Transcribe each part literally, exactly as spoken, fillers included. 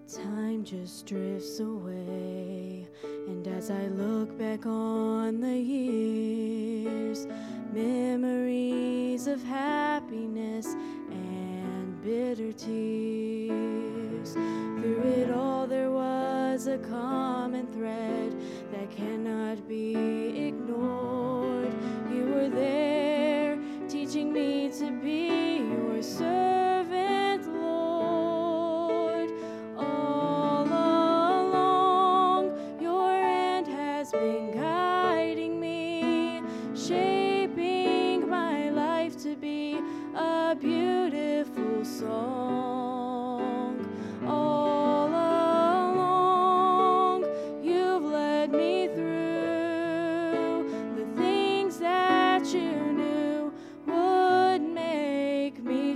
Time just drifts away, and as I look back on the years, memories of happiness and bitter tears. Through it all there was a common thread that cannot be ignored. You were there, teaching me to be your servant, Lord. All along, your hand has been guiding me, shaping my life to be a beautiful song. All along, you've led me through the things that you knew would make me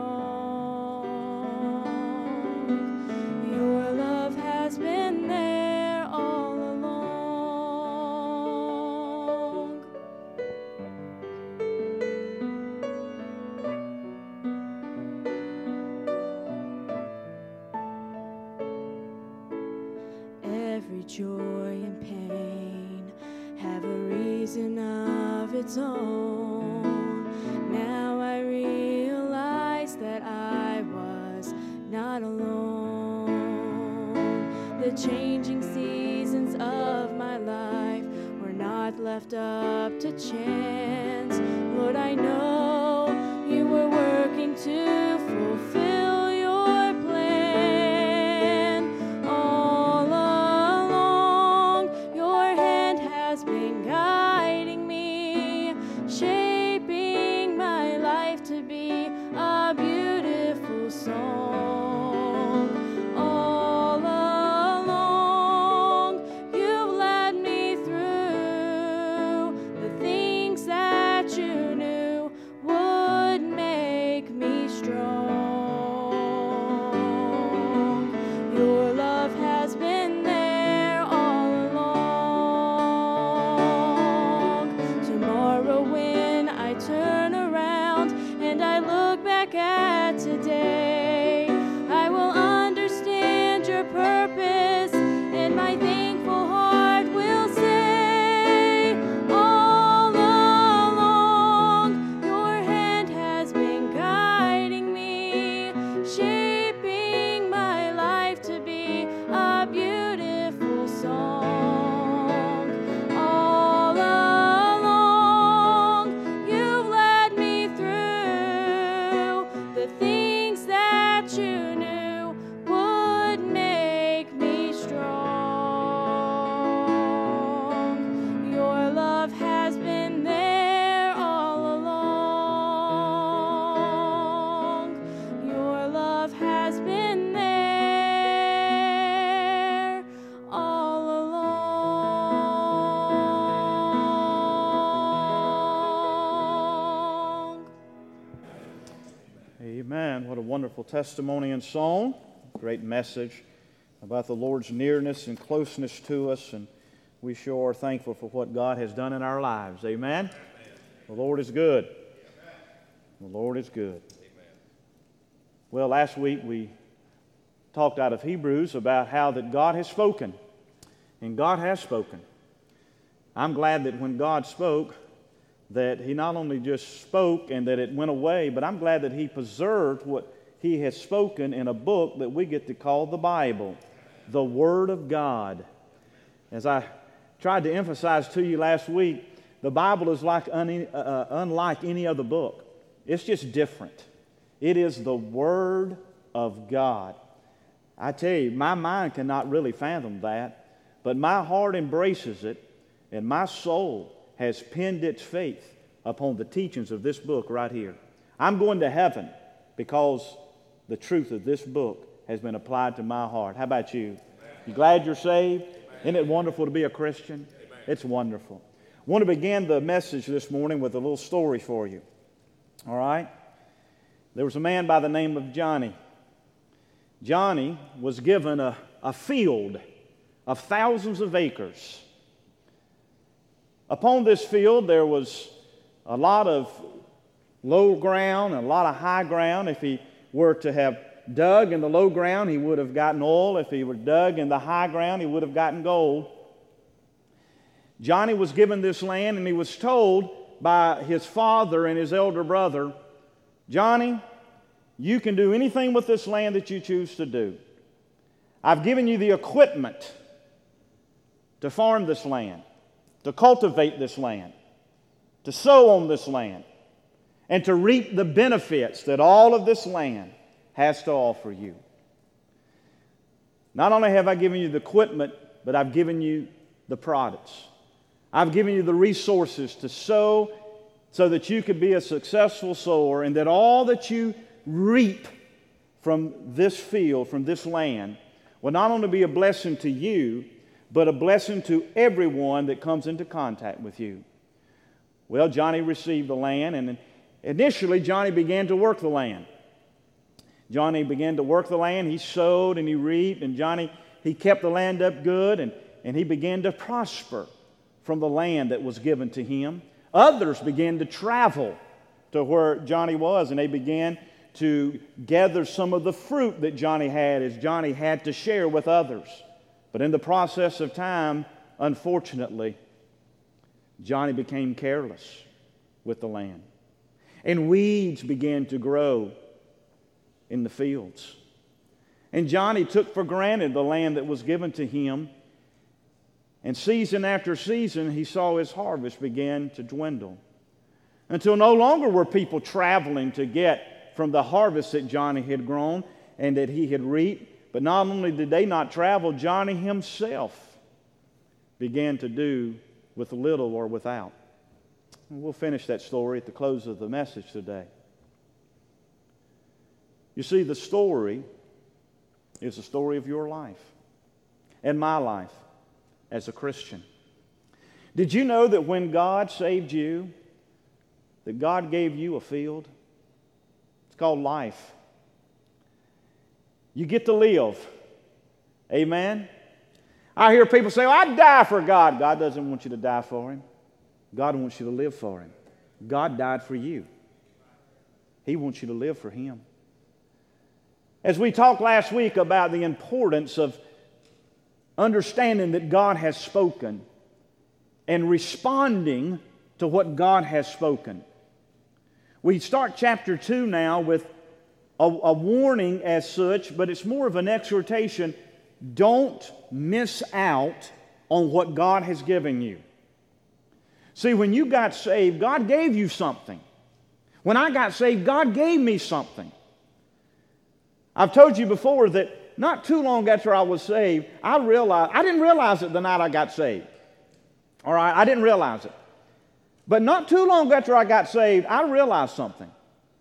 strong. Your love has been there all along. Every joy and pain have a reason of its own. Now I realize that I was not alone. The changing seasons of my life were not left up to chance. Lord, I know you were working to fulfill your plan. All along, your hand has been guiding me, shaping my life to be a beautiful song. All along, you've led me through the things that you knew would make me strong. Your love has been there all along. Tomorrow when I turn around and I look back at today, I will understand your purpose, and my thankful heart will say, all along, your hand has been guiding me, shaping my life to be a beautiful song. All along, you've led me through the things that you knew would make me strong. Your love has been there all along. Your love has been there all along. Amen. What a wonderful testimony and song. Great message about the Lord's nearness and closeness to us, and we sure are thankful for what God has done in our lives. Amen. Amen. The Lord is good. Amen. The Lord is good. Amen. Well, last week we talked out of Hebrews about how that God has spoken, and God has spoken. I'm glad that when God spoke, that He not only just spoke and that it went away, but I'm glad that He preserved what He has spoken in a book that we get to call the Bible, the Word of God. As I tried to emphasize to you last week, the Bible is like un- uh, unlike any other book. It's just different. It is the Word of God. I tell you, my mind cannot really fathom that, but my heart embraces it, and my soul has pinned its faith upon the teachings of this book right here. I'm going to heaven because the truth of this book has been applied to my heart. How about you? Amen. You glad you're saved? Amen. Isn't it wonderful to be a Christian? Amen. It's wonderful. I want to begin the message this morning with a little story for you. All right? There was a man by the name of Johnny. Johnny was given a, a field of thousands of acres. Upon this field, there was a lot of low ground and a lot of high ground if he were to have dug in the low ground, he would have gotten oil. If he were dug in the high ground, he would have gotten gold. Johnny was given this land, and he was told by his father and his elder brother, Johnny, you can do anything with this land that you choose to do. I've given you the equipment to farm this land, to cultivate this land, to sow on this land, and to reap the benefits that all of this land has to offer you. Not only have I given you the equipment, but I've given you the products. I've given you the resources to sow so that you could be a successful sower, and that all that you reap from this field, from this land, will not only be a blessing to you, but a blessing to everyone that comes into contact with you. Well, Johnny received the land, and initially Johnny began to work the land. Johnny began to work the land. He sowed and he reaped, and Johnny, he kept the land up good, and, and he began to prosper from the land that was given to him. Others began to travel to where Johnny was, and they began to gather some of the fruit that Johnny had, as Johnny had to share with others. But in the process of time, unfortunately, Johnny became careless with the land. And weeds began to grow in the fields. And Johnny took for granted the land that was given to him. And season after season, he saw his harvest begin to dwindle, until no longer were people traveling to get from the harvest that Johnny had grown and that he had reaped. But not only did they not travel, Johnny himself began to do with little or without. And we'll finish that story at the close of the message today. You see, the story is the story of your life and my life as a Christian. Did you know that when God saved you, that God gave you a field? It's called life. You get to live. Amen? I hear people say, well, I'd die for God. God doesn't want you to die for Him. God wants you to live for Him. God died for you. He wants you to live for Him. As we talked last week about the importance of understanding that God has spoken and responding to what God has spoken, we start chapter two now with a, a warning as such, but it's more of an exhortation. Don't miss out on what God has given you. See, when you got saved, God gave you something. When I got saved, God gave me something. I've told you before that not too long after I was saved, I realized, I didn't realize it the night I got saved. All right, I didn't realize it. But not too long after I got saved, I realized something.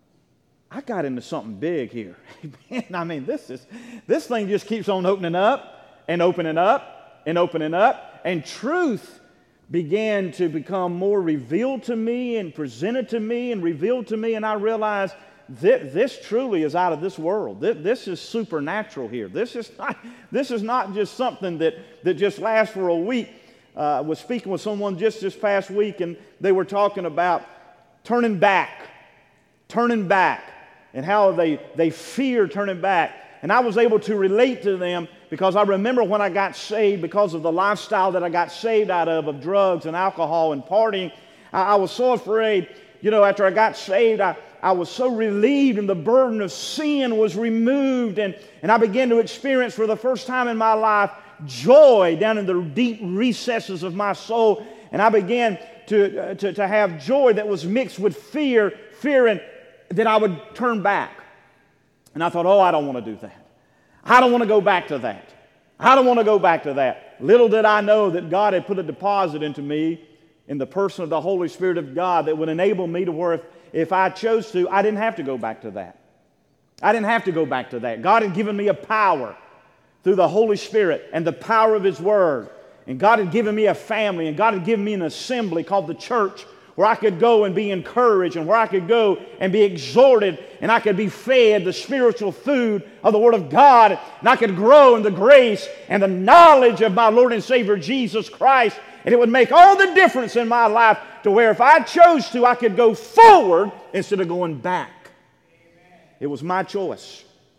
I got into something big here. I mean, this is this thing just keeps on opening up and opening up and opening up, and truth began to become more revealed to me and presented to me and revealed to me, and I realized that this truly is out of this world. This is supernatural here. This is not, this is not just something that, that just lasts for a week. Uh, I was speaking with someone just this past week, and they were talking about turning back, turning back, and how they, they fear turning back. And I was able to relate to them because I remember when I got saved, because of the lifestyle that I got saved out of, of drugs and alcohol and partying, I, I was so afraid. You know, after I got saved, I, I was so relieved, and the burden of sin was removed, and, and I began to experience for the first time in my life joy down in the deep recesses of my soul, and I began to, uh, to, to have joy that was mixed with fear, fearing that I would turn back. And I thought, oh, I don't want to do that. I don't want to go back to that. I don't want to go back to that. Little did I know that God had put a deposit into me in the person of the Holy Spirit of God that would enable me to where if, if I chose to, I didn't have to go back to that. I didn't have to go back to that. God had given me a power through the Holy Spirit and the power of His Word. And God had given me a family, and God had given me an assembly called the church, where I could go and be encouraged, and where I could go and be exhorted, and I could be fed the spiritual food of the Word of God, and I could grow in the grace and the knowledge of my Lord and Savior Jesus Christ, and it would make all the difference in my life to where if I chose to, I could go forward instead of going back. It was my choice.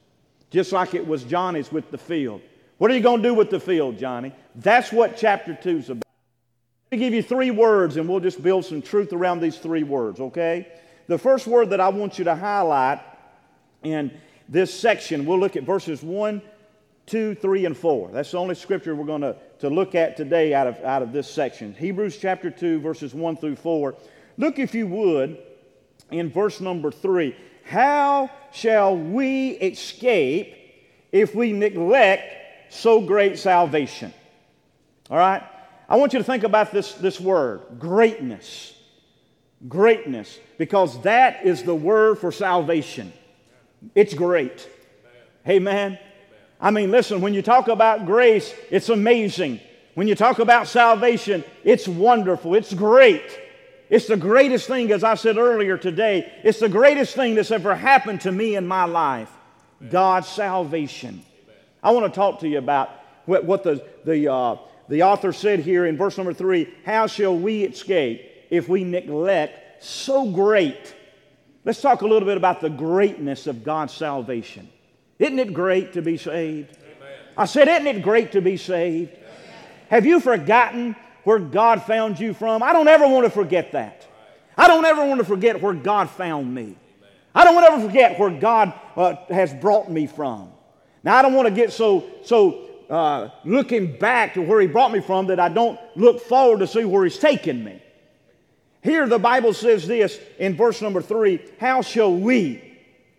just like it was Johnny's with the field. What are you going to do with the field, Johnny? That's what chapter two is about. Let me give you three words, and we'll just build some truth around these three words, okay? The first word that I want you to highlight in this section, we'll look at verses one, two, three, and four. That's the only scripture we're going to, to look at today out of, out of this section. Hebrews chapter two, verses one through four. Look, if you would, in verse number three. How shall we escape if we neglect so great salvation? All right? I want you to think about this, this word, greatness. Greatness. Because that is the word for salvation. It's great. Amen. I mean, listen, when you talk about grace, it's amazing. When you talk about salvation, it's wonderful. It's great. It's the greatest thing, as I said earlier today, it's the greatest thing that's ever happened to me in my life. Amen. God's salvation. Amen. I want to talk to you about what, what the, the, uh, the author said here in verse number three. How shall we escape if we neglect so great? Let's talk a little bit about the greatness of God's salvation. Isn't it great to be saved? Amen. I said, isn't it great to be saved? Amen. Have you forgotten where God found you from? I don't ever want to forget that. I don't ever want to forget where God found me. I don't want to ever forget where God uh, has brought me from. Now, I don't want to get so so uh, looking back to where He brought me from that I don't look forward to see where He's taken me. Here the Bible says this in verse number three, how shall we,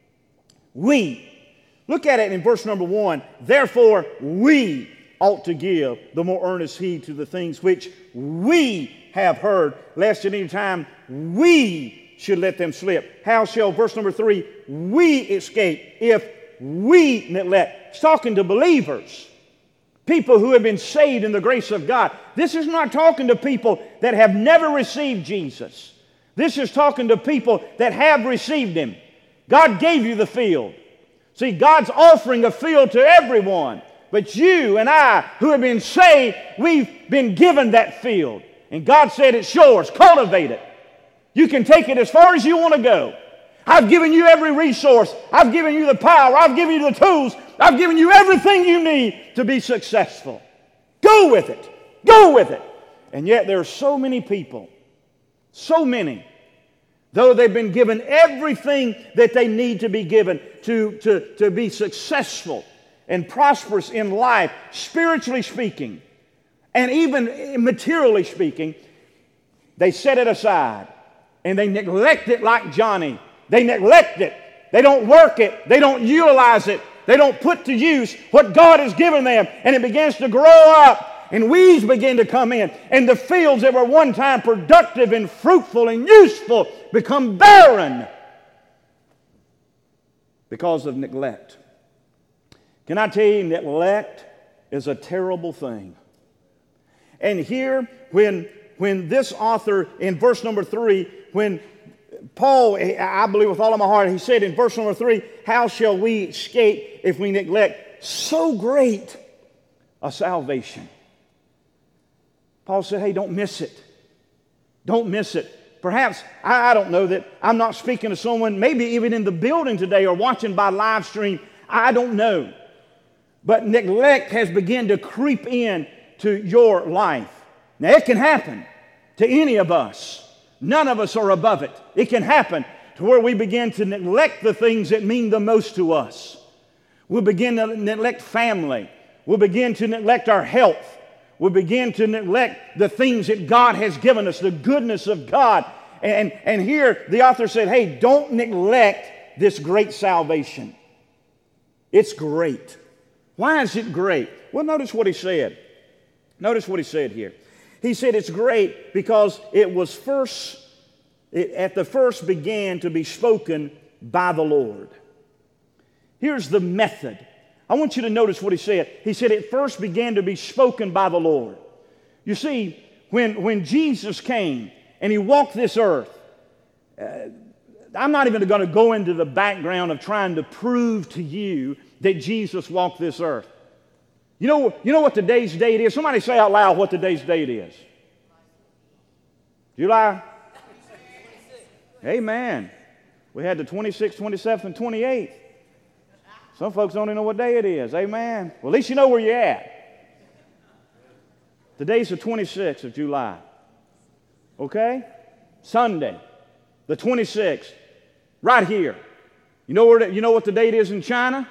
we, look at it in verse number one, therefore we ought to give the more earnest heed to the things which we have heard, lest at any time we should let them slip. How shall, verse number three, we escape if we neglect? It's talking to believers, people who have been saved in the grace of God. This is not talking to people that have never received Jesus. This is talking to people that have received Him. God gave you the field. See, God's offering a field to everyone. But you and I, who have been saved, we've been given that field. And God said, it's yours. Cultivate it. You can take it as far as you want to go. I've given you every resource. I've given you the power. I've given you the tools. I've given you everything you need to be successful. Go with it. Go with it. And yet there are so many people, so many, though they've been given everything that they need to be given to, to, to be successful and prosperous in life, spiritually speaking, and even materially speaking, they set it aside and they neglect it like Johnny. They neglect it. They don't work it. They don't utilize it. They don't put to use what God has given them, and it begins to grow up, and weeds begin to come in, and the fields that were one time productive and fruitful and useful become barren because of neglect. Can I tell you, neglect is a terrible thing. And here, when, when this author, in verse number three, when Paul, I believe with all of my heart, he said in verse number three, how shall we escape if we neglect so great a salvation? Paul said, hey, don't miss it. Don't miss it. Perhaps, I, I don't know that I'm not speaking to someone, maybe even in the building today or watching by live stream. I don't know. But neglect has begun to creep in to your life. Now, it can happen to any of us. None of us are above it. It can happen to where we begin to neglect the things that mean the most to us. We'll begin to neglect family. We'll begin to neglect our health. We'll begin to neglect the things that God has given us, the goodness of God. And, and here the author said, hey, don't neglect this great salvation. It's great. Why is it great? Well, notice what he said. Notice what he said here. He said it's great because it was first, it at the first began to be spoken by the Lord. Here's the method. I want you to notice what he said. He said it first began to be spoken by the Lord. You see, when, when Jesus came and He walked this earth, uh, I'm not even going to go into the background of trying to prove to you that Jesus walked this earth. You know, you know what today's date is? Somebody say out loud what today's date is. July? Amen. We had the twenty-sixth, twenty-seventh, and twenty-eighth. Some folks don't even know what day it is. Amen. Well, at least you know where you're at. Today's the twenty-sixth of July. Okay? Sunday, the twenty-sixth, right here. You know, where the, you know what the date is in China?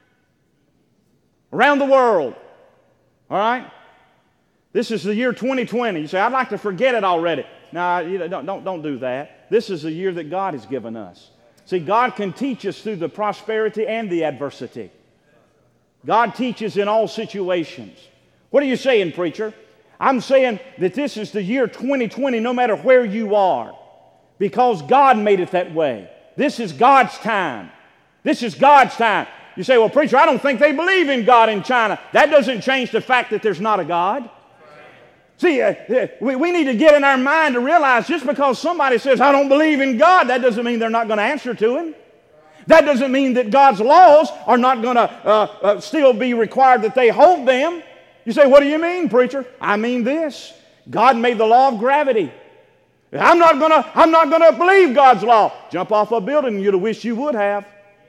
Around the world. All right? This is the year twenty twenty. You say, I'd like to forget it already. No, you know, don't, don't, don't do that. This is the year that God has given us. See, God can teach us through the prosperity and the adversity. God teaches in all situations. What are you saying, preacher? I'm saying that this is the year twenty twenty no matter where you are, because God made it that way. This is God's time. This is God's time. You say, well, preacher, I don't think they believe in God in China. That doesn't change the fact that there's not a God. See, uh, we, we need to get in our mind to realize just because somebody says, I don't believe in God, that doesn't mean they're not going to answer to Him. That doesn't mean that God's laws are not going to uh, uh, still be required that they hold them. You say, what do you mean, preacher? I mean this. God made the law of gravity. I'm not going to I'm not going to believe God's law. Jump off a building and you'd have wished you would have.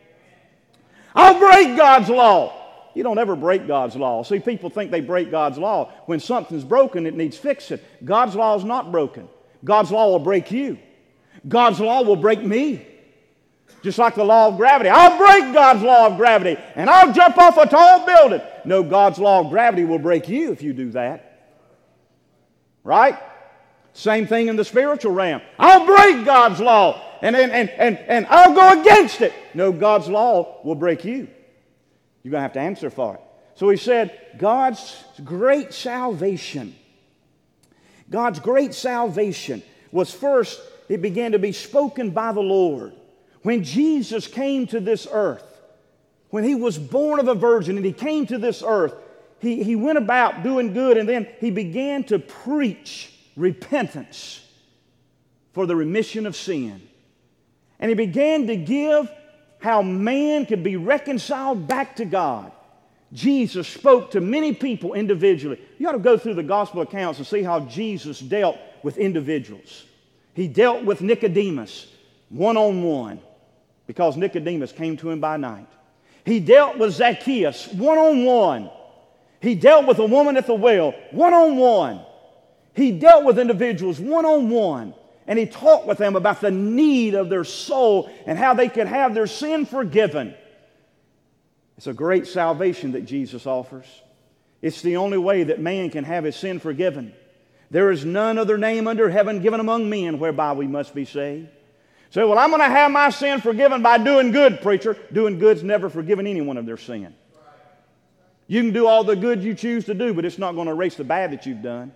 I'll break God's law. You don't ever break God's law. See, people think they break God's law. When something's broken, it needs fixing. God's law is not broken. God's law will break you. God's law will break me. Just like the law of gravity. I'll break God's law of gravity and I'll jump off a tall building. No, God's law of gravity will break you if you do that. Right? Same thing in the spiritual realm. I'll break God's law and, and, and, and, and I'll go against it. No, God's law will break you. You're going to have to answer for it. So he said, God's great salvation. God's great salvation was first, it began to be spoken by the Lord. When Jesus came to this earth, when He was born of a virgin and He came to this earth, He, he went about doing good, and then He began to preach repentance for the remission of sin. And He began to give how man could be reconciled back to God. Jesus spoke to many people individually. You ought to go through the gospel accounts and see how Jesus dealt with individuals. He dealt with Nicodemus one-on-one because Nicodemus came to Him by night. He dealt with Zacchaeus one-on-one. He dealt with a woman at the well one-on-one. He dealt with individuals one-on-one. And He talked with them about the need of their soul and how they could have their sin forgiven. It's a great salvation that Jesus offers. It's the only way that man can have his sin forgiven. There is none other name under heaven given among men whereby we must be saved. So, well, I'm going to have my sin forgiven by doing good, preacher. Doing good's never forgiven anyone of their sin. You can do all the good you choose to do, but it's not going to erase the bad that you've done.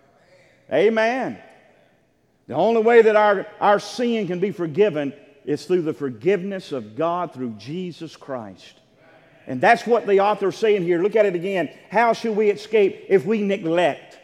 Amen. The only way that our, our sin can be forgiven is through the forgiveness of God through Jesus Christ. And that's what the author is saying here. Look at it again. How should we escape if we neglect?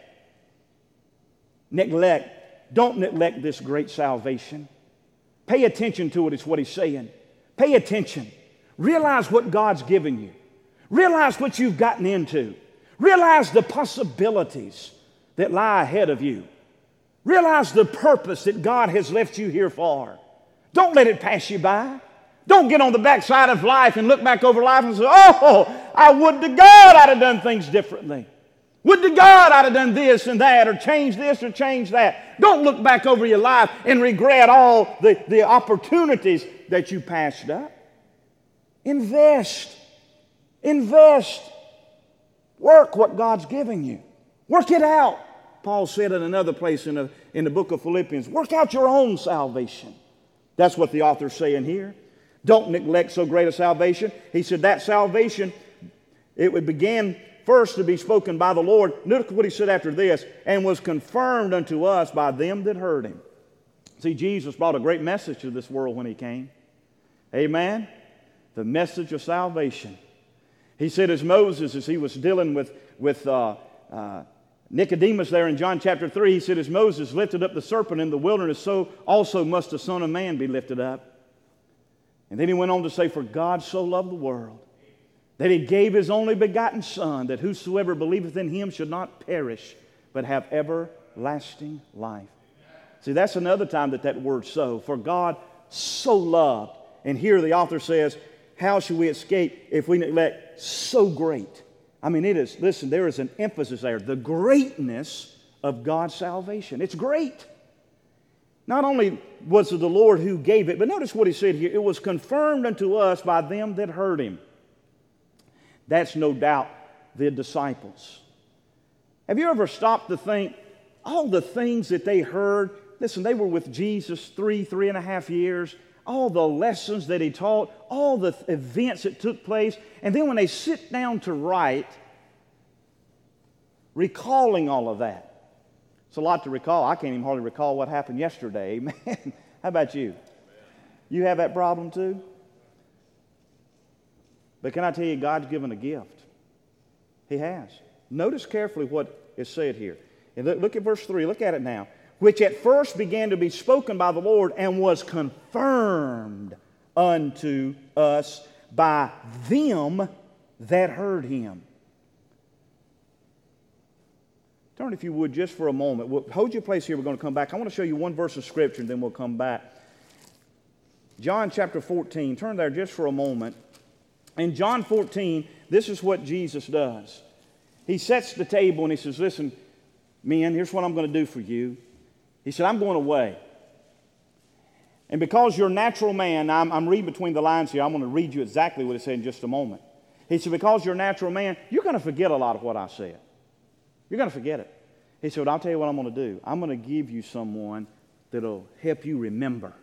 Neglect. Don't neglect this great salvation. Pay attention to it is what he's saying. Pay attention. Realize what God's given you. Realize what you've gotten into. Realize the possibilities that lie ahead of you. Realize the purpose that God has left you here for. Don't let it pass you by. Don't get on the backside of life and look back over life and say, oh, I would to God I'd have done things differently. Would to God I'd have done this and that, or changed this or changed that. Don't look back over your life and regret all the, the opportunities that you passed up. Invest. Invest. Work what God's giving you. Work it out. Paul said in another place in the, in the book of Philippians, work out your own salvation. That's what the author's saying here. Don't neglect so great a salvation. He said that salvation, it would begin first to be spoken by the Lord. Look what he said after this, and was confirmed unto us by them that heard Him. See, Jesus brought a great message to this world when He came. Amen? The message of salvation. He said as Moses, as he was dealing with, with uh, uh, Nicodemus there in John chapter three, he said, as Moses lifted up the serpent in the wilderness, so also must the Son of Man be lifted up. And then he went on to say, for God so loved the world, that He gave His only begotten Son, that whosoever believeth in Him should not perish, but have everlasting life. See, that's another time that that word so, for God so loved. And here the author says, how shall we escape if we neglect so great? I mean, it is, listen, there is an emphasis there. The greatness of God's salvation. It's great. Not only was it the Lord who gave it, but notice what he said here. It was confirmed unto us by them that heard him. That's no doubt the disciples. Have you ever stopped to think all the things that they heard? Listen, they were with Jesus three, three and a half years. All the lessons that he taught, all the events that took place. And then when they sit down to write, recalling all of that. It's a lot to recall. I can't even hardly recall what happened yesterday. Amen. How about you? You have that problem too? But can I tell you, God's given a gift. He has. Notice carefully what is said here. And look, look at verse three. Look at it now. Which at first began to be spoken by the Lord and was confirmed unto us by them that heard him. Turn, if you would, just for a moment. We'll, hold your place here. We're going to come back. I want to show you one verse of Scripture, and then we'll come back. John chapter fourteen. Turn there just for a moment. In John fourteen, this is what Jesus does. He sets the table, and he says, listen, men, here's what I'm going to do for you. He said, I'm going away. And because you're a natural man, I'm, I'm reading between the lines here. I'm going to read you exactly what it said in just a moment. He said, because you're a natural man, you're going to forget a lot of what I said. You're going to forget it. He said, well, I'll tell you what I'm going to do. I'm going to give you someone that'll help you remember.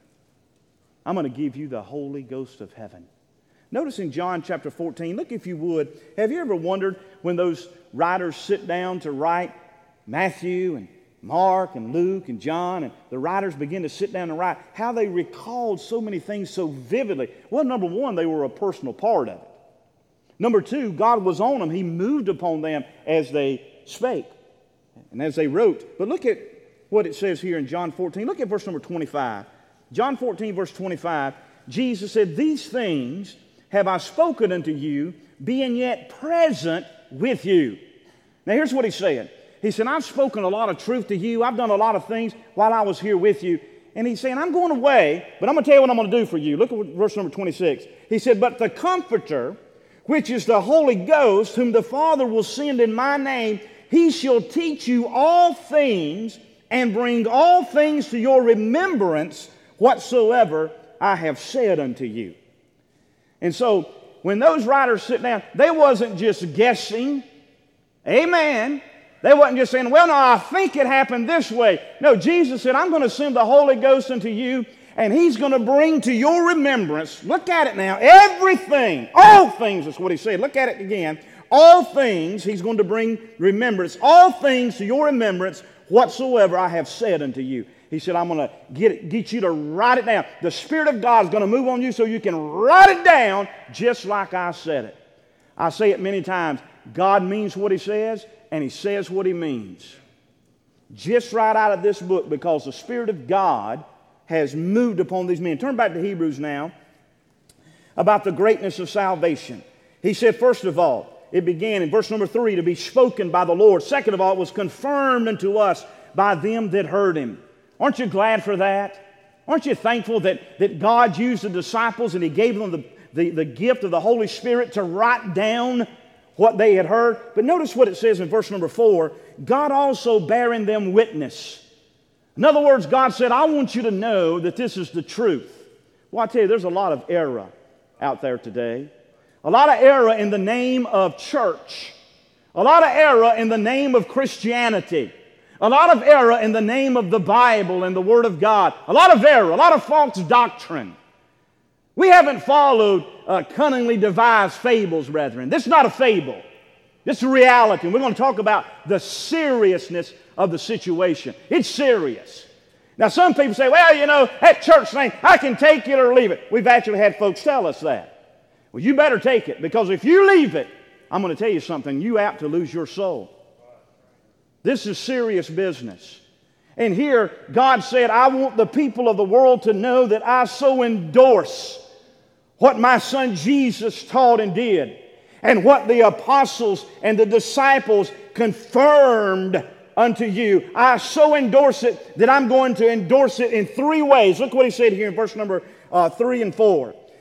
I'm going to give you the Holy Ghost of heaven. Notice in John chapter fourteen, look if you would, have you ever wondered when those writers sit down to write, Matthew and Mark and Luke and John, and the writers begin to sit down and write, how they recalled so many things so vividly? Well, number one, they were a personal part of it. Number two, God was on them. He moved upon them as they spake and as they wrote. But look at what it says here in John fourteen. Look at verse number twenty-five. John fourteen, verse twenty-five, Jesus said, these things have I spoken unto you, being yet present with you. Now here's what he said. He said, I've spoken a lot of truth to you. I've done a lot of things while I was here with you. And he's saying, I'm going away, but I'm going to tell you what I'm going to do for you. Look at verse number twenty-six. He said, but the Comforter, which is the Holy Ghost, whom the Father will send in my name, he shall teach you all things and bring all things to your remembrance whatsoever I have said unto you. And so when those writers sit down, they wasn't just guessing. Amen. They wasn't just saying, well, no, I think it happened this way. No, Jesus said, I'm going to send the Holy Ghost unto you, and he's going to bring to your remembrance, look at it now, everything, all things is what he said. Look at it again. All things he's going to bring remembrance, all things to your remembrance whatsoever I have said unto you. He said, I'm going to get, it, get you to write it down. The Spirit of God is going to move on you so you can write it down just like I said it. I say it many times. God means what he says, and he says what he means. Just right out of this book, because the Spirit of God has moved upon these men. Turn back to Hebrews now about the greatness of salvation. He said, first of all, it began in verse number three to be spoken by the Lord. Second of all, it was confirmed unto us by them that heard him. Aren't you glad for that? Aren't you thankful that, that God used the disciples and he gave them the, the, the gift of the Holy Spirit to write down what they had heard? But notice what it says in verse number four, God also bearing them witness. In other words, God said, I want you to know that this is the truth. Well, I tell you, there's a lot of error out there today. A lot of error in the name of church. A lot of error in the name of Christianity. A lot of error in the name of the Bible and the Word of God. A lot of error, a lot of false doctrine. We haven't followed uh, cunningly devised fables, brethren. This is not a fable. This is reality. And we're going to talk about the seriousness of the situation. It's serious. Now, some people say, well, you know, that church thing, I can take it or leave it. We've actually had folks tell us that. Well, you better take it, because if you leave it, I'm going to tell you something, you're apt to lose your soul. This is serious business. And here, God said, I want the people of the world to know that I so endorse what my son Jesus taught and did, and what the apostles and the disciples confirmed unto you. I so endorse it that I'm going to endorse it in three ways. Look what he said here in verse number uh, three and four.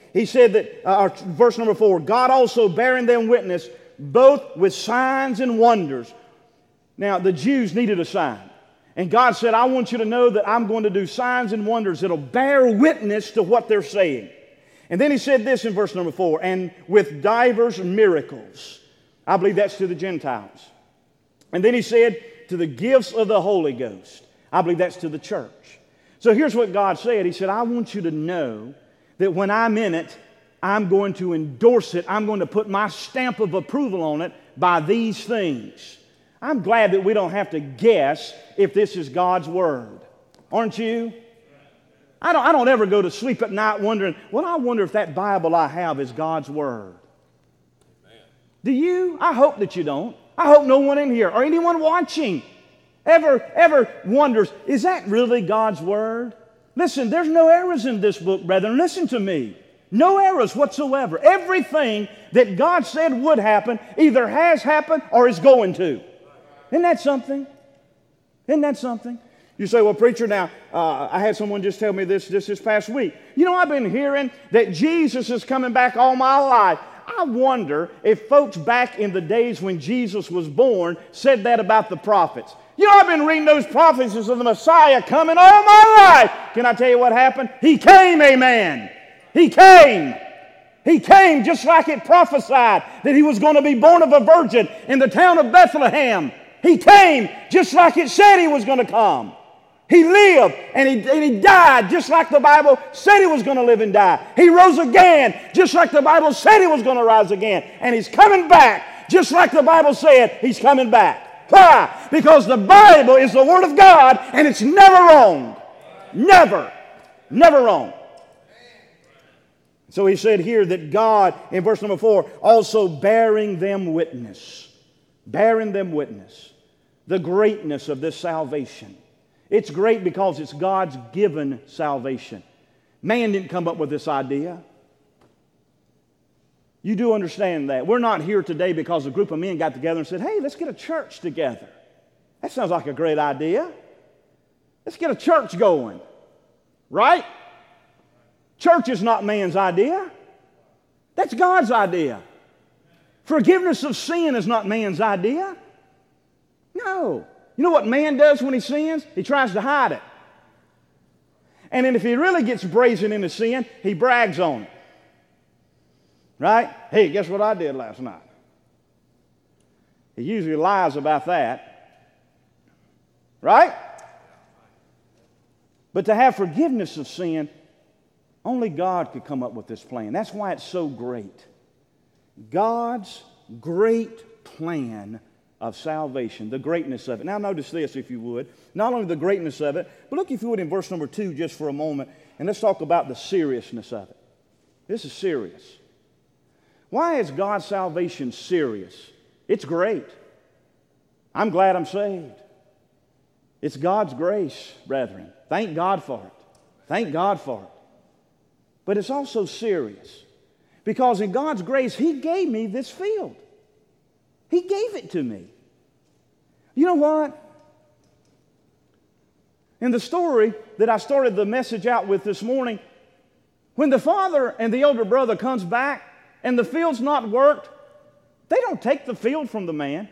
He said that, uh, verse number four, God also bearing them witness, both with signs and wonders. Now, the Jews needed a sign. And God said, I want you to know that I'm going to do signs and wonders that'll bear witness to what they're saying. And then he said this in verse number four, and with divers miracles. I believe that's to the Gentiles. And then he said, to the gifts of the Holy Ghost. I believe that's to the church. So here's what God said. He said, I want you to know that when I'm in it, I'm going to endorse it. I'm going to put my stamp of approval on it by these things. I'm glad that we don't have to guess if this is God's Word. Aren't you? I don't, I don't ever go to sleep at night wondering, well, I wonder if that Bible I have is God's Word. Amen. Do you? I hope that you don't. I hope no one in here or anyone watching ever, ever wonders, is that really God's Word? Listen, there's no errors in this book, brethren. Listen to me. No errors whatsoever. Everything that God said would happen either has happened or is going to. Isn't that something? Isn't that something? You say, well, preacher, now, uh, I had someone just tell me this, this this past week. You know, I've been hearing that Jesus is coming back all my life. I wonder if folks back in the days when Jesus was born said that about the prophets. You know, I've been reading those prophecies of the Messiah coming all my life. Can I tell you what happened? He came, amen. He came. He came just like it prophesied that he was going to be born of a virgin in the town of Bethlehem. He came just like it said he was going to come. He lived and he, and he died just like the Bible said he was going to live and die. He rose again just like the Bible said he was going to rise again. And he's coming back just like the Bible said he's coming back. Why? Because the Bible is the Word of God and it's never wrong. Never. Never wrong. So he said here that God, in verse number four, also bearing them witness. Bearing them witness. The greatness of this salvation. It's great because it's God's given salvation. Man didn't come up with this idea. You do understand that. We're not here today because a group of men got together and said, hey, let's get a church together. That sounds like a great idea. Let's get a church going. Right? Church is not man's idea. That's God's idea. Forgiveness of sin is not man's idea. No. You know what man does when he sins? He tries to hide it. And then if he really gets brazen into sin, he brags on it. Right? Hey, guess what I did last night? He usually lies about that. Right? But to have forgiveness of sin, only God could come up with this plan. That's why it's so great. God's great plan of salvation, the greatness of it. Now notice this, if you would. Not only the greatness of it, but look, if you would, in verse number two just for a moment, and let's talk about the seriousness of it. This is serious. Why is God's salvation serious? It's great. I'm glad I'm saved. It's God's grace, brethren. Thank God for it. Thank God for it. But it's also serious. Because in God's grace, He gave me this field. He gave it to me. You know what? In the story that I started the message out with this morning, when the father and the older brother comes back and the field's not worked, they don't take the field from the man.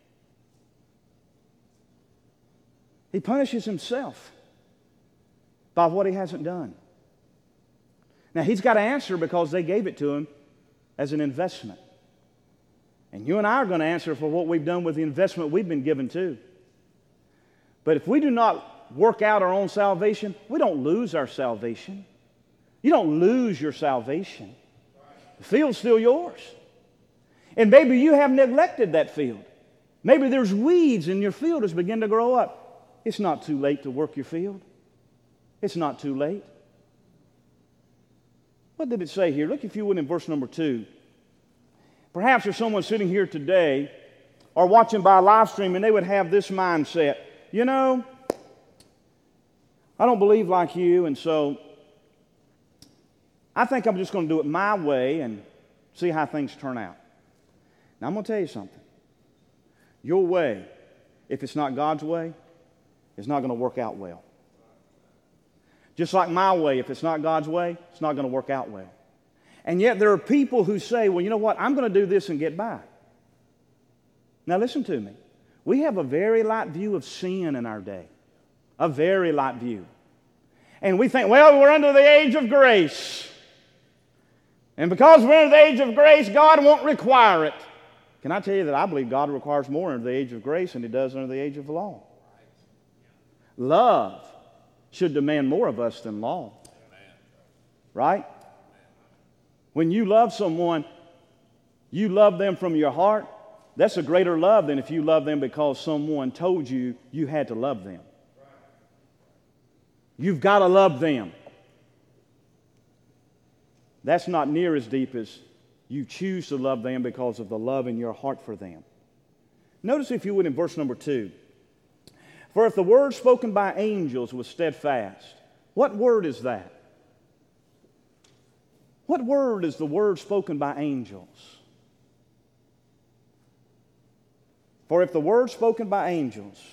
He punishes himself by what he hasn't done. Now, he's got to answer because they gave it to him as an investment. And you and I are going to answer for what we've done with the investment we've been given too. But if we do not work out our own salvation, we don't lose our salvation. You don't lose your salvation. The field's still yours. And maybe you have neglected that field. Maybe there's weeds in your field that's beginning to grow up. It's not too late to work your field. It's not too late. What did it say here? Look, if you would, in verse number two. Perhaps there's someone sitting here today or watching by live stream and they would have this mindset. You know, I don't believe like you, and so I think I'm just going to do it my way and see how things turn out. Now, I'm going to tell you something. Your way, if it's not God's way, is not going to work out well. Just like my way, if it's not God's way, it's not going to work out well. And yet there are people who say, well, you know what, I'm going to do this and get by. Now listen to me. We have a very light view of sin in our day. A very light view. And we think, well, we're under the age of grace. And because we're under the age of grace, God won't require it. Can I tell you that I believe God requires more under the age of grace than He does under the age of law? Love should demand more of us than law. Right? When you love someone, you love them from your heart. That's a greater love than if you love them because someone told you you had to love them. You've got to love them. That's not near as deep as you choose to love them because of the love in your heart for them. Notice, if you would, in verse number two. For if the word spoken by angels was steadfast. What word is that? What word is the word spoken by angels? For if the word spoken by angels,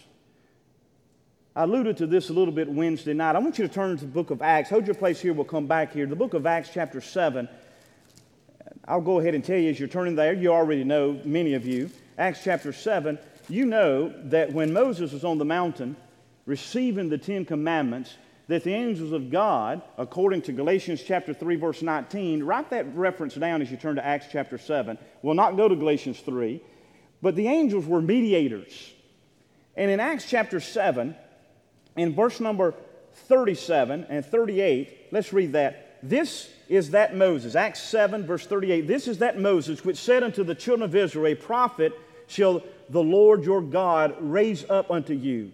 I alluded to this a little bit Wednesday night. I want you to turn to the book of Acts. Hold your place here. We'll come back here. The book of Acts chapter seven. I'll go ahead and tell you as you're turning there. You already know, many of you. Acts chapter seven. You know that when Moses was on the mountain receiving the Ten Commandments, that the angels of God, according to Galatians chapter three, verse nineteen, write that reference down as you turn to Acts chapter seven. We'll not go to Galatians three, but the angels were mediators. And in Acts chapter seven, in verse number thirty-seven and thirty-eight, let's read that. This is that Moses, Acts seven, verse thirty-eight. This is that Moses which said unto the children of Israel, a prophet shall the Lord your God raise up unto you.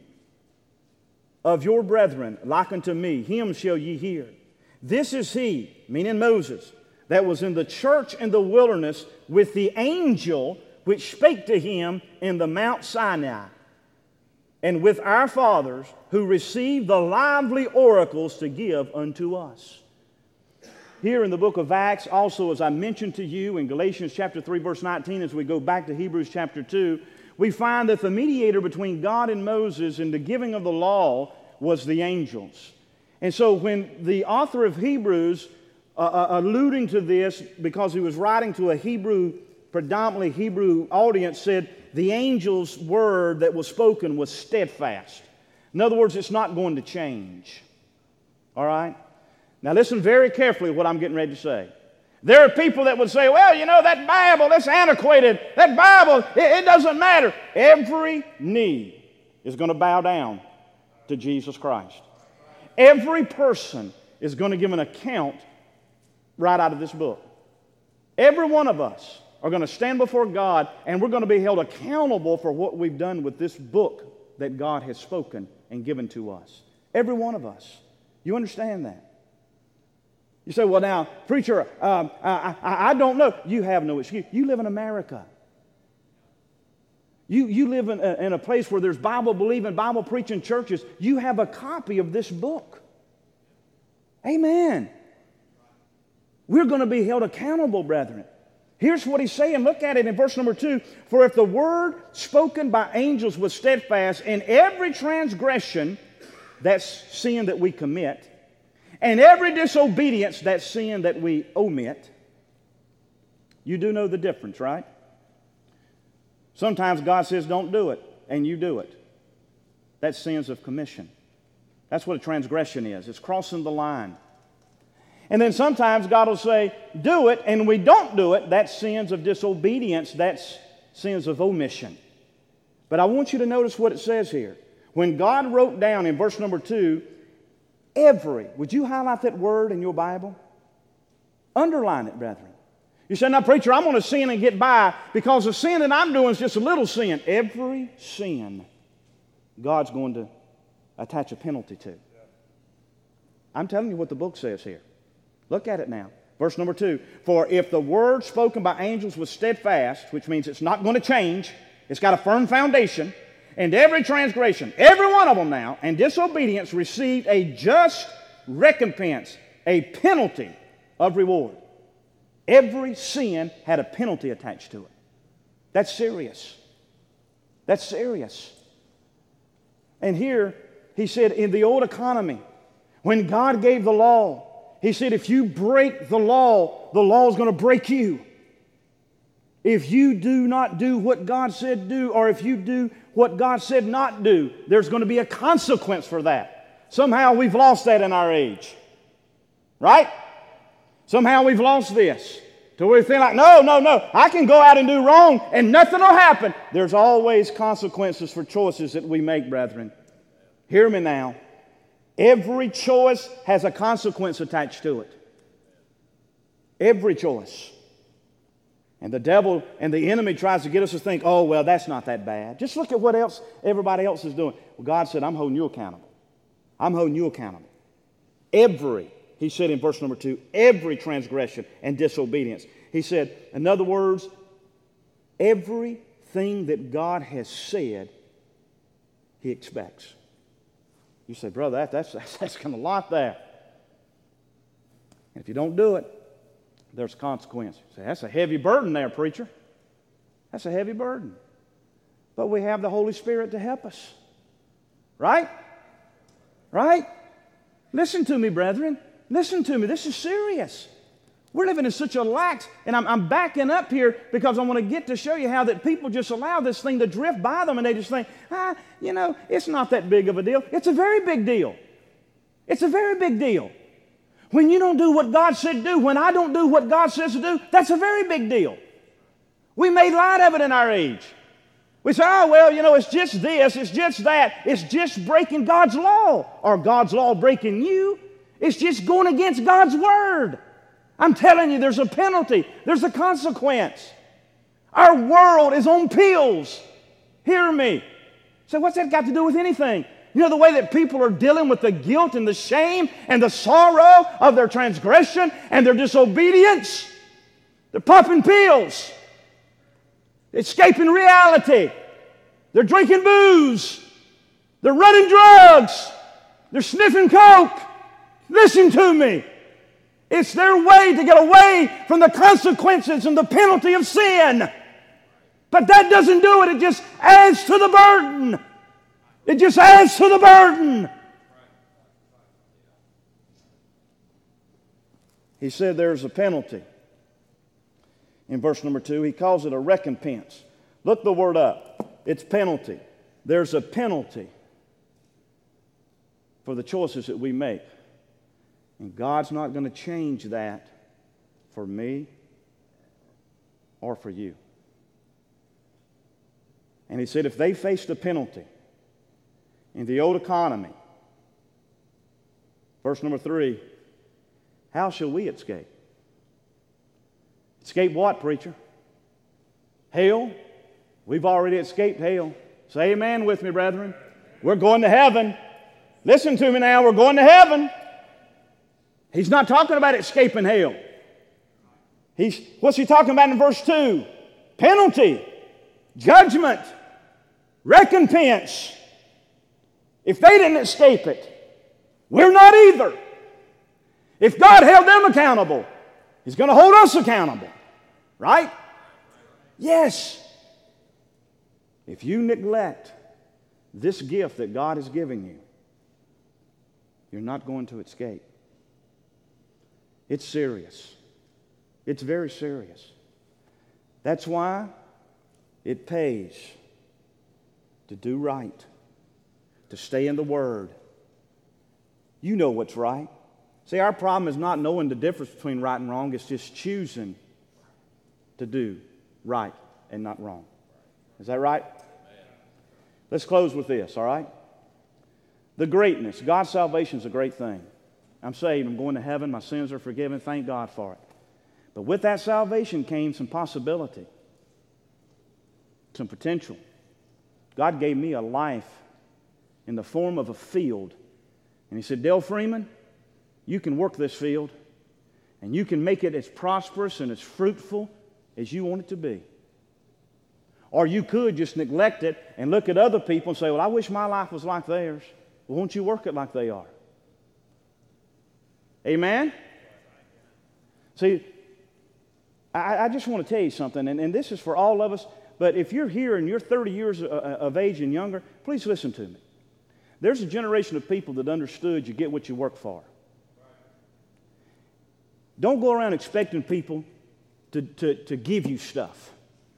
Of your brethren, like unto me, him shall ye hear. This is he, meaning Moses, that was in the church in the wilderness with the angel which spake to him in the Mount Sinai, and with our fathers who received the lively oracles to give unto us. Here in the book of Acts, also as I mentioned to you in Galatians chapter three, verse nineteen, as we go back to Hebrews chapter two, we find that the mediator between God and Moses in the giving of the law was the angels. And so when the author of Hebrews, uh, uh, alluding to this because he was writing to a Hebrew, predominantly Hebrew audience, said the angel's word that was spoken was steadfast. In other words, it's not going to change. All right? Now listen very carefully to what I'm getting ready to say. There are people that would say, well, you know, that Bible, that's antiquated. That Bible, it, it doesn't matter. Every knee is going to bow down to Jesus Christ. Every person is going to give an account right out of this book. Every one of us are going to stand before God, and we're going to be held accountable for what we've done with this book that God has spoken and given to us. Every one of us. You understand that? You say, well, now, preacher, um, I, I, I don't know. You have no excuse. You live in America. You, you live in a, in a place where there's Bible-believing, Bible-preaching churches. You have a copy of this book. Amen. We're going to be held accountable, brethren. Here's what he's saying. Look at it in verse number two. For if the word spoken by angels was steadfast, in every transgression, that's sin that we commit, and every disobedience, that's sin that we omit. You do know the difference, right? Sometimes God says don't do it, and you do it. That's sins of commission. That's what a transgression is. It's crossing the line. And then sometimes God will say, do it, and we don't do it. That's sins of disobedience. That's sins of omission. But I want you to notice what it says here. When God wrote down in verse number two, every, would you highlight that word in your Bible? Underline it, brethren. You say, now, preacher, I'm going to sin and get by because the sin that I'm doing is just a little sin. Every sin, God's going to attach a penalty to. I'm telling you what the book says here. Look at it now. Verse number two. For if the word spoken by angels was steadfast, which means it's not going to change, it's got a firm foundation, and every transgression, every one of them now, and disobedience received a just recompense, a penalty of reward. Every sin had a penalty attached to it. That's serious. That's serious. And here, he said, in the old economy, when God gave the law, He said, if you break the law, the law is going to break you. If you do not do what God said do, or if you do what God said not do, there's going to be a consequence for that. Somehow we've lost that in our age. Right? Somehow we've lost this. To where we feel like, no, no, no, I can go out and do wrong and nothing will happen. There's always consequences for choices that we make, brethren. Hear me now. Every choice has a consequence attached to it. Every choice. And the devil and the enemy tries to get us to think, oh, well, that's not that bad. Just look at what else everybody else is doing. Well, God said, I'm holding you accountable. I'm holding you accountable. Every, he said in verse number two, every transgression and disobedience. He said, in other words, everything that God has said, He expects. You say, brother, that, that's, that's, that's kind of a lot there. And if you don't do it, there's consequences. You say, that's a heavy burden there, preacher. That's a heavy burden. But we have the Holy Spirit to help us. Right? Right? Listen to me, brethren. Listen to me. This is serious. We're living in such a lax, and I'm, I'm backing up here because I want to get to show you how that people just allow this thing to drift by them, and they just think, ah, you know, it's not that big of a deal. It's a very big deal. It's a very big deal. When you don't do what God said do, when I don't do what God says to do, that's a very big deal. We made light of it in our age. We say, oh, well, you know, it's just this, it's just that. It's just breaking God's law, or God's law breaking you. It's just going against God's word. I'm telling you, there's a penalty. There's a consequence. Our world is on pills. Hear me. So what's that got to do with anything? You know the way that people are dealing with the guilt and the shame and the sorrow of their transgression and their disobedience? They're popping pills. Escaping reality. They're drinking booze. They're running drugs. They're sniffing coke. Listen to me. It's their way to get away from the consequences and the penalty of sin. But that doesn't do it. It just adds to the burden. It just adds to the burden. He said there's a penalty. In verse number two, he calls it a recompense. Look the word up. It's penalty. There's a penalty for the choices that we make. And God's not going to change that for me or for you. And he said if they faced a penalty in the old economy, verse number three, how shall we escape? Escape what, preacher? Hell? We've already escaped hell. Say amen with me, brethren. We're going to heaven. Listen to me now. We're going to heaven. He's not talking about escaping hell. He's, what's he talking about in verse two? Penalty, judgment, recompense. If they didn't escape it, we're not either. If God held them accountable, He's going to hold us accountable. Right? Yes. If you neglect this gift that God has given you, you're not going to escape. It's serious. It's very serious. That's why it pays to do right, to stay in the Word. You know what's right. See, our problem is not knowing the difference between right and wrong. It's just choosing to do right and not wrong. Is that right? Let's close with this, all right? The greatness. God's salvation is a great thing. I'm saved. I'm going to heaven. My sins are forgiven. Thank God for it. But with that salvation came some possibility, some potential. God gave me a life in the form of a field. And He said, Dale Freeman, you can work this field, and you can make it as prosperous and as fruitful as you want it to be. Or you could just neglect it and look at other people and say, well, I wish my life was like theirs. Well, won't you work it like they are? Amen? See, I, I just want to tell you something, and, and this is for all of us, but if you're here and you're thirty years of age and younger, please listen to me. There's a generation of people that understood you get what you work for. Don't go around expecting people to, to, to give you stuff.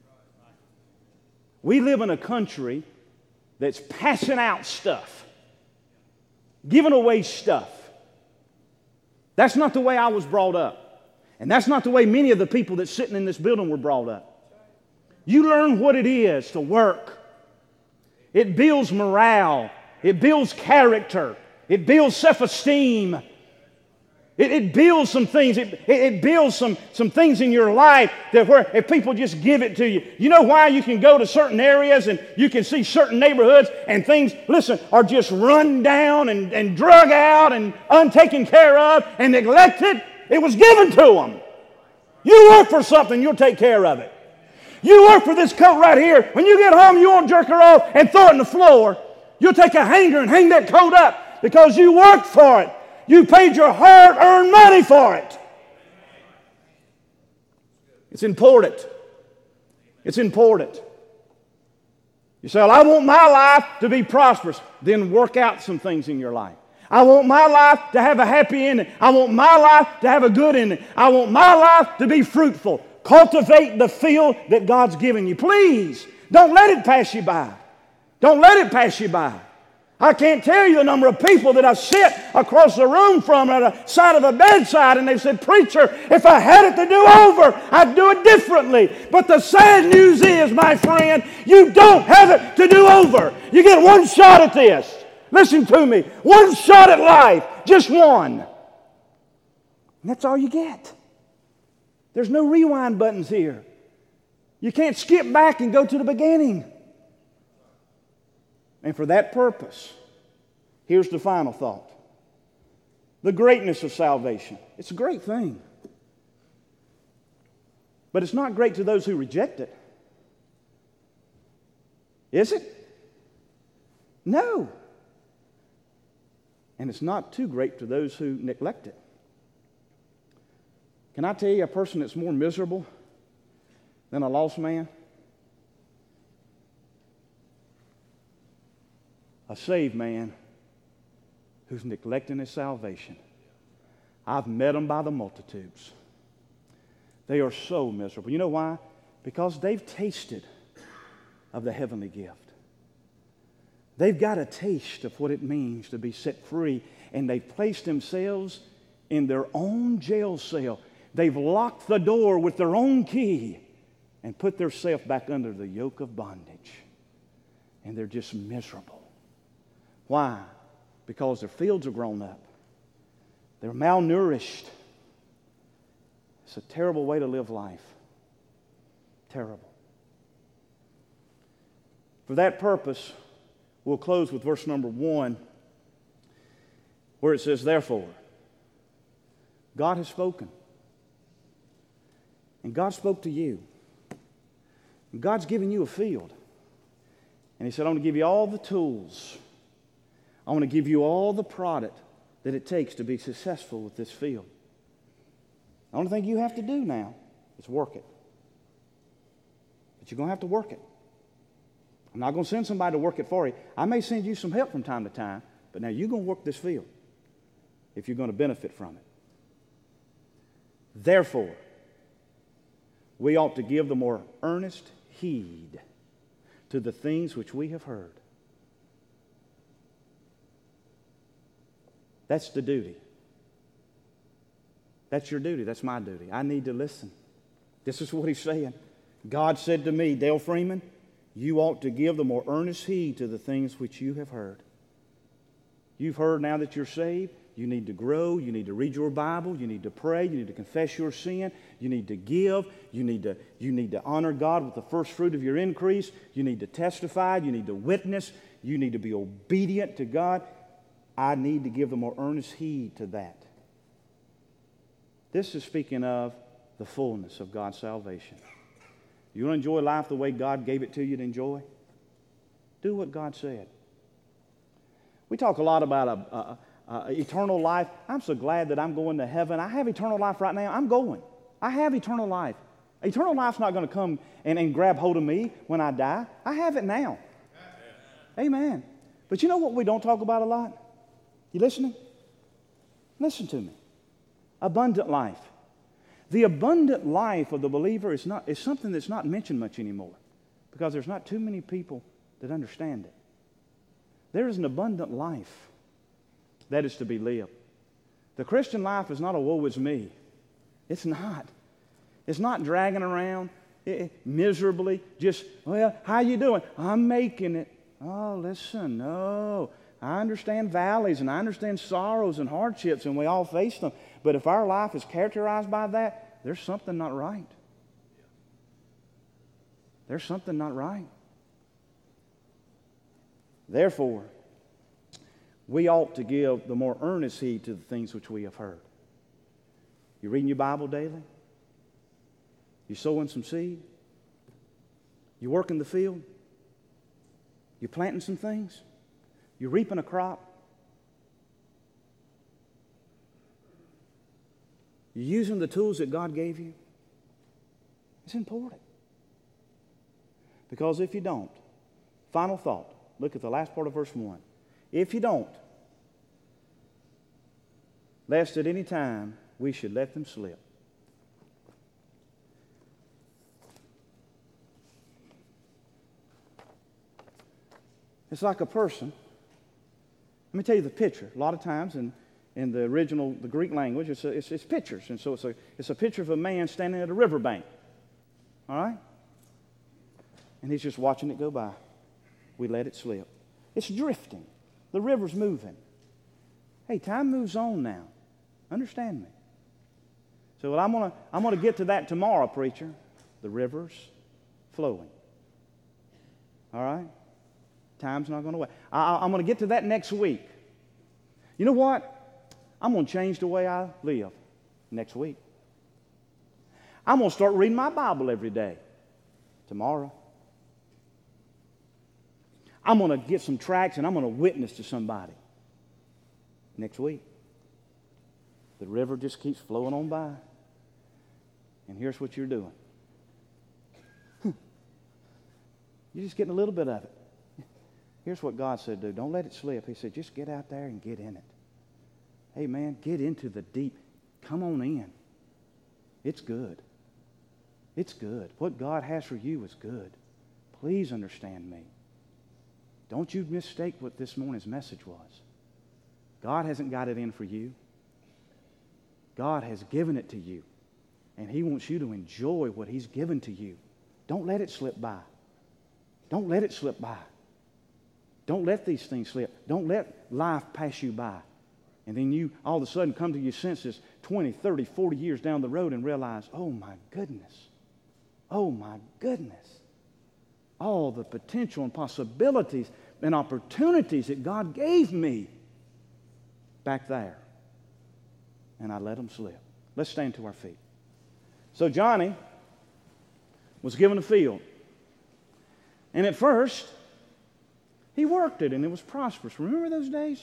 We live in a country that's passing out stuff, giving away stuff. That's not the way I was brought up. And that's not the way many of the people that's sitting in this building were brought up. You learn what it is to work. It builds morale. It builds character. It builds self-esteem. It, it builds some things. It, it, it builds some, some things in your life that where if people just give it to you. You know why you can go to certain areas and you can see certain neighborhoods and things, listen, are just run down and, and drug out and untaken care of and neglected? It was given to them. You work for something, you'll take care of it. You work for this coat right here. When you get home, you won't jerk her off and throw it on the floor. You'll take a hanger and hang that coat up because you worked for it. You paid your hard-earned money for it. It's important. It's important. You say, well, I want my life to be prosperous. Then work out some things in your life. I want my life to have a happy ending. I want my life to have a good ending. I want my life to be fruitful. Cultivate the field that God's given you. Please, don't let it pass you by. Don't let it pass you by. I can't tell you the number of people that I sit across the room from at the side of a bedside and they've said, preacher, if I had it to do over, I'd do it differently. But the sad news is, my friend, you don't have it to do over. You get one shot at this. Listen to me. One shot at life. Just one. And that's all you get. There's no rewind buttons here. You can't skip back and go to the beginning. And for that purpose, here's the final thought. The greatness of salvation. It's a great thing. But it's not great to those who reject it. Is it? No. And it's not too great to those who neglect it. Can I tell you a person that's more miserable than a lost man? A saved man who's neglecting his salvation. I've met them by the multitudes. They are so miserable. You know why? Because they've tasted of the heavenly gift. They've got a taste of what it means to be set free, and they've placed themselves in their own jail cell. They've locked the door with their own key and put themselves back under the yoke of bondage. And they're just miserable. Why? Because their fields are grown up. They're malnourished. It's a terrible way to live life. Terrible. For that purpose, we'll close with verse number one, where it says, therefore, God has spoken. And God spoke to you. And God's given you a field. And He said, I'm going to give you all the tools. I want to give you all the product that it takes to be successful with this field. The only thing you have to do now is work it. But you're going to have to work it. I'm not going to send somebody to work it for you. I may send you some help from time to time, but now you're going to work this field if you're going to benefit from it. Therefore, we ought to give the more earnest heed to the things which we have heard. That's the duty. That's your duty. That's my duty. I need to listen. This is what He's saying. God said to me, Dale Freeman, you ought to give the more earnest heed to the things which you have heard. You've heard now that you're saved. You need to grow. You need to read your Bible. You need to pray. You need to confess your sin. You need to give. You need to, you need to honor God with the first fruit of your increase. You need to testify. You need to witness. You need to be obedient to God. I need to give the more earnest heed to that. This is speaking of the fullness of God's salvation. You want to enjoy life the way God gave it to you to enjoy? Do what God said. We talk a lot about a, a, a eternal life. I'm so glad that I'm going to heaven. I have eternal life right now. I'm going. I have eternal life. Eternal life's not going to come and, and grab hold of me when I die. I have it now. Amen. But you know what we don't talk about a lot? You listening? Listen to me. Abundant life. The abundant life of the believer is, not, is something that's not mentioned much anymore because there's not too many people that understand it. There is an abundant life that is to be lived. The Christian life is not a woe is me. It's not. It's not dragging around eh, miserably, just, well, how you doing? I'm making it. Oh, listen, no. I understand valleys and I understand sorrows and hardships, and we all face them. But if our life is characterized by that, there's something not right. There's something not right. Therefore, we ought to give the more earnest heed to the things which we have heard. You reading your Bible daily? You sowing some seed? You working the field? You planting some things? You reaping a crop? You using the tools that God gave you? It's important. Because if you don't, final thought, look at the last part of verse one. If you don't, lest at any time we should let them slip. It's like a person. Let me tell you the picture. A lot of times in, in the original, the Greek language, it's, a, it's, it's pictures. And so it's a, it's a picture of a man standing at a riverbank. All right? And he's just watching it go by. We let it slip. It's drifting. The river's moving. Hey, time moves on now. Understand me. So well, I'm going to I'm gonna get to that tomorrow, preacher. The river's flowing. All right? Time's not going to wait. I, I'm going to get to that next week. You know what? I'm going to change the way I live next week. I'm going to start reading my Bible every day tomorrow. I'm going to get some tracts and I'm going to witness to somebody next week. The river just keeps flowing on by. And here's what you're doing. You're just getting a little bit of it. Here's what God said, do. Don't let it slip. He said, just get out there and get in it. Hey, man, get into the deep. Come on in. It's good. It's good. What God has for you is good. Please understand me. Don't you mistake what this morning's message was. God hasn't got it in for you. God has given it to you. And He wants you to enjoy what He's given to you. Don't let it slip by. Don't let it slip by. Don't let these things slip. Don't let life pass you by. And then you all of a sudden come to your senses twenty, thirty, forty years down the road and realize, oh my goodness. Oh my goodness. All the potential and possibilities and opportunities that God gave me back there. And I let them slip. Let's stand to our feet. So Johnny was given a field. And at first, he worked it and it was prosperous. Remember those days?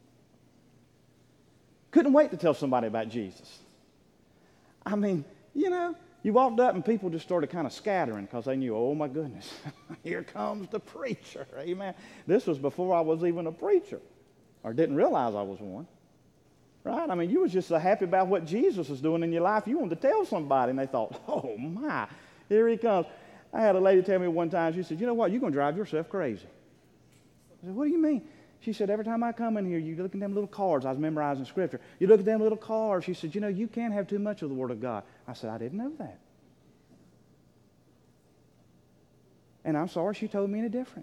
Couldn't wait to tell somebody about Jesus. I mean, you know, you walked up and people just started kind of scattering because they knew, oh my goodness, here comes the preacher. Amen. This was before I was even a preacher or didn't realize I was one. Right? I mean, you was just so happy about what Jesus was doing in your life. You wanted to tell somebody and they thought, oh my, here he comes. I had a lady tell me one time, she said, you know what, you're going to drive yourself crazy. I said, what do you mean? She said, every time I come in here, you look at them little cards. I was memorizing Scripture. You look at them little cards. She said, you know, you can't have too much of the Word of God. I said, I didn't know that. And I'm sorry she told me any different.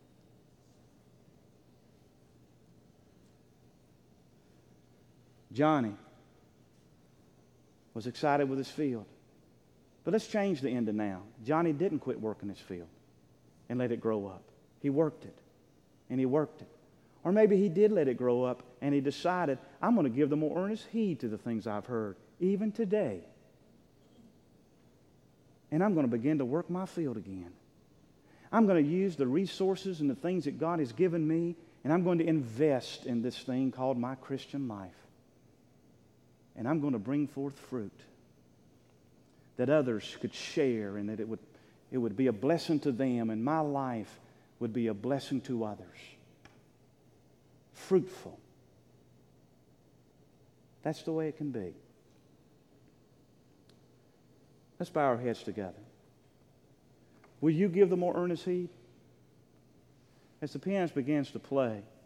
Johnny was excited with his field. But let's change the end to now. Johnny didn't quit working his field and let it grow up. He worked it. And he worked it. Or maybe he did let it grow up and he decided, I'm going to give the more earnest heed to the things I've heard, even today. And I'm going to begin to work my field again. I'm going to use the resources and the things that God has given me, and I'm going to invest in this thing called my Christian life. And I'm going to bring forth fruit that others could share and that it would, it would be a blessing to them, and my life would be a blessing to others. Fruitful. That's the way it can be. Let's bow our heads together. Will you give the more earnest heed? As the pianist begins to play,